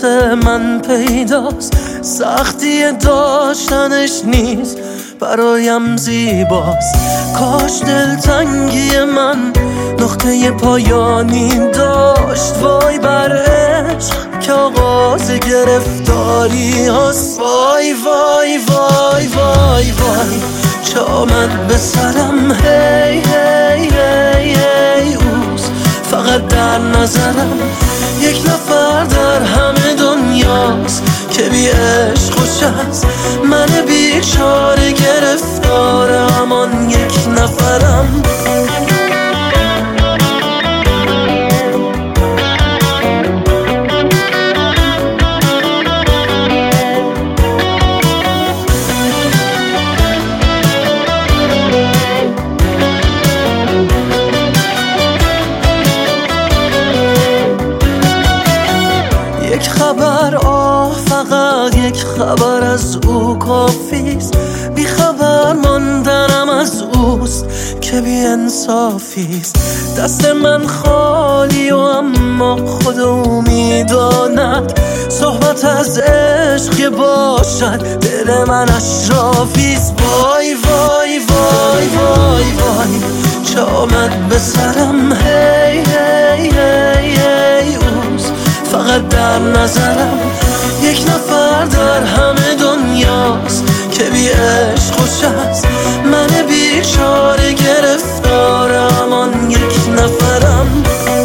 واسه من پیداست، سختی داشتنش نیست برایم زیباست. کاش دلتنگی من نقطه پایانی داشت، وای بر عشق که آغاز گرفتاری هست. وای وای وای وای وای چه آمد به سرم، هی هی هی هی اوز فقط در نظرم. یک نفر در همه دنیاست که بی عشق خوش است، من بیچاره گرفتار همان یک نفرم. یک خبر فقط یک خبر از او کافیست، بی خبر ماندنم از اوست که بی انصافیست. دست من خالی و اما خود او میداند، صحبت از عشق که باشد دل من اشرافیست. وای وای وای وای وای چه آمد به سرم، هی هی هی هی اوز فقط در نظرم. یک نفر در همه دنیاست که بی عشق خوش است، من بیچاره گرفتار همان یک نفرم.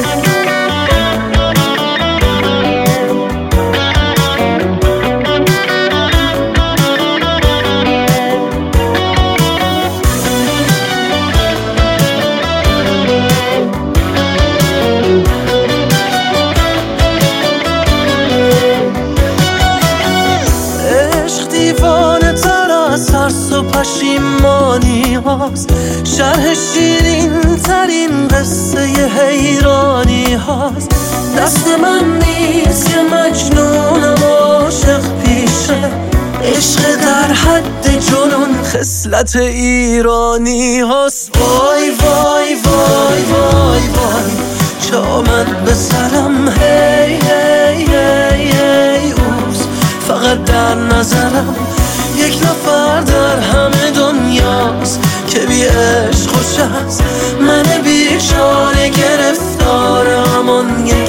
دیوانه تر از ترس و پشیمانی هاست، شرح شیرین ترین قصه حیرانی هاست. دست من نیست که مجنونم عاشق پیشه، عشق در حد جنون خصلت ایرانی هاست. وای وای وای وای وای چه آمد به سرم، هی هی هی هی اوز فقط در نظرم. یک نفر در همه دنیاست که بی عشق خوش است، من بیچاره گرفتار همان یک